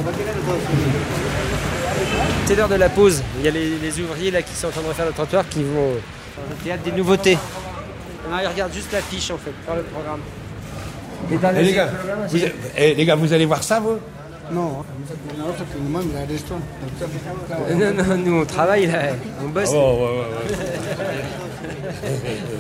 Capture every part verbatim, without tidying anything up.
C'est l'heure de la pause. Il y a les, les ouvriers là qui sont en train de refaire le trottoir qui vont au théâtre des nouveautés. Non, ils regardent juste l'affiche en fait, par le programme. Et dans les, les, gars, vous, eh, les gars, vous allez voir ça, vous? Non, non, non, nous on travaille là, on bosse. Oh, ouais, ouais, ouais.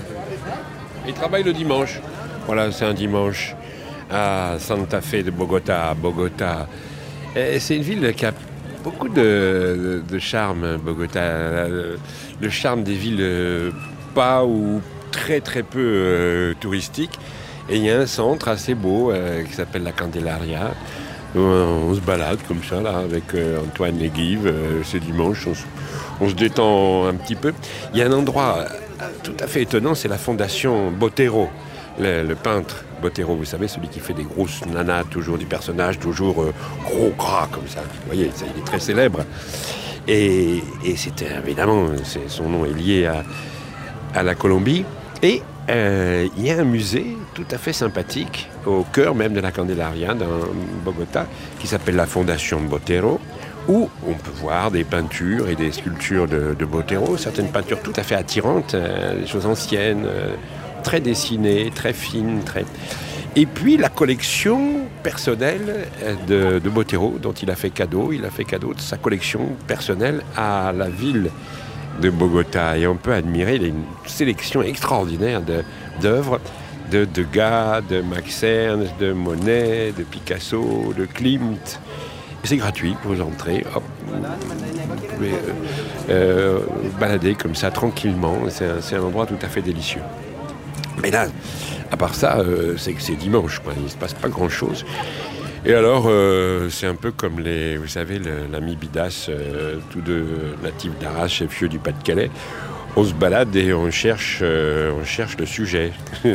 Ils travaillent le dimanche. Voilà, c'est un dimanche à Santa Fe de Bogota, Bogota. Et c'est une ville qui a beaucoup de, de, de charme, Bogota. Le charme des villes pas ou très très peu euh, touristiques. Et il y a un centre assez beau euh, qui s'appelle la Candelaria. On se balade comme ça là avec euh, Antoine et Guy. Euh, c'est dimanche, on se, on se détend un petit peu. Il y a un endroit euh, tout à fait étonnant, c'est la fondation Botero, le, le peintre Botero, vous savez, celui qui fait des grosses nanas, toujours des personnages, toujours euh, gros gras comme ça. Vous voyez, ça, il est très célèbre. Et, et c'était évidemment, c'est, son nom est lié à, à la Colombie. Et euh, il y a un musée tout à fait sympathique au cœur même de la Candelaria dans Bogota qui s'appelle la Fondation Botero, où on peut voir des peintures et des sculptures de, de Botero, certaines peintures tout à fait attirantes, euh, des choses anciennes, euh, très dessinées, très fines, très... Et puis la collection personnelle de, de Botero, dont il a fait cadeau, il a fait cadeau de sa collection personnelle à la ville de Bogota. Et on peut admirer une sélection extraordinaire de, d'œuvres de Degas, de Max Ernst, de Monet, de Picasso, de Klimt. Et c'est gratuit, vous entrez, hop, vous pouvez euh, euh, balader comme ça tranquillement. C'est un, c'est un endroit tout à fait délicieux. Mais là, à part ça, euh, c'est que c'est dimanche, quoi. Il ne se passe pas grand-chose. Et alors, euh, c'est un peu comme les, vous savez, le, l'ami Bidas, euh, tous deux natifs d'Arras, chef-lieu du Pas-de-Calais. On se balade et on cherche, euh, on cherche le sujet.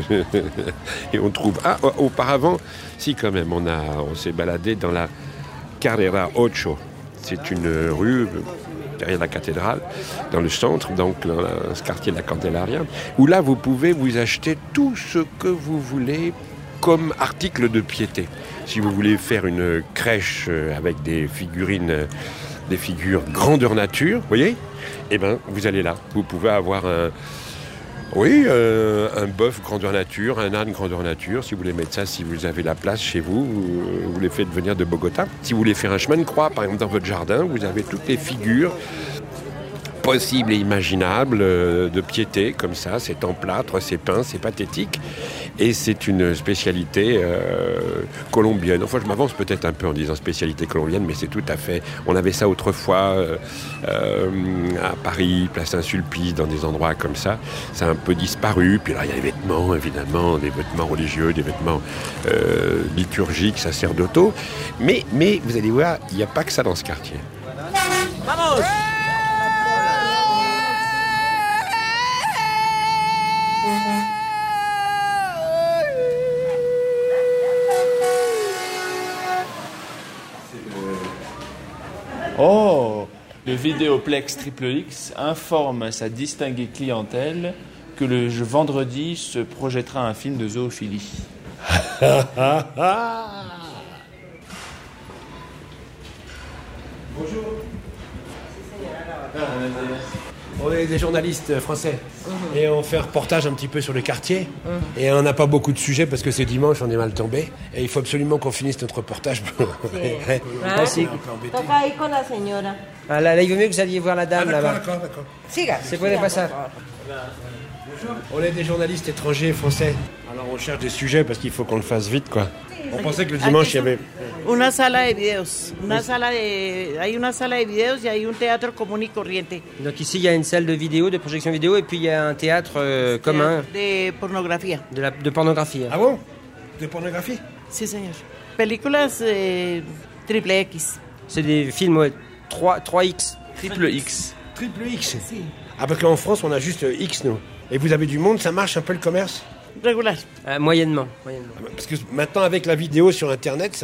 Et on trouve... Ah, auparavant, si quand même, on, a, on s'est baladé dans la Carrera Ocho. C'est une rue derrière la cathédrale, dans le centre, donc dans ce quartier de la Candelaria, où là, vous pouvez vous acheter tout ce que vous voulez comme article de piété. Si vous voulez faire une crèche avec des figurines, des figures grandeur nature, vous voyez, eh bien, vous allez là. Vous pouvez avoir un, oui, euh, un bœuf grandeur nature, un âne grandeur nature. Si vous voulez mettre ça, si vous avez la place chez vous, vous, vous les faites venir de Bogota. Si vous voulez faire un chemin de croix, par exemple, dans votre jardin, vous avez toutes les figures possibles et imaginables euh, de piété, comme ça. C'est en plâtre, c'est peint, c'est pathétique. Et c'est une spécialité euh, colombienne. Enfin, je m'avance peut-être un peu en disant spécialité colombienne, mais c'est tout à fait... On avait ça autrefois euh, euh, à Paris, place Saint-Sulpice, dans des endroits comme ça. Ça a un peu disparu. Puis là, il y a les vêtements, évidemment, des vêtements religieux, des vêtements euh, liturgiques, sacerdotaux. Mais, mais vous allez voir, il n'y a pas que ça dans ce quartier. Vamos! Oh, le Vidéoplex Triple X informe sa distinguée clientèle que le vendredi se projettera un film de zoophilie. Bonjour. On est des journalistes français mmh. et on fait un reportage un petit peu sur le quartier mmh. et on n'a pas beaucoup de sujets parce que c'est dimanche, on est mal tombé et il faut absolument qu'on finisse notre reportage. C'est Merci. Ah, là, là, il vaut mieux que vous alliez voir la dame ah, d'accord, là-bas. D'accord, d'accord. Siga, c'est pour pas ça. Bonjour. On est des journalistes étrangers français. Alors on cherche des sujets parce qu'il faut qu'on le fasse vite, quoi. On pensait que le dimanche il y avait... Una sala de videos, una sala de, hay una sala de videos y hay un teatro común y corriente. Donc ici il y a une salle de vidéo, de projection vidéo, et puis il y a un théâtre euh, commun. De pornographie. De, la, de pornographie. Ah bon? De pornographie? Sí, señor. Películas eh, triple X. C'est des films ouais, trois, trois X. Triple X. Triple X? Si. Ah parce qu'en France on a juste X, nous. Et vous avez du monde, ça marche un peu le commerce? Régulier. Euh, moyennement, moyennement. Parce que maintenant avec la vidéo sur internet, ça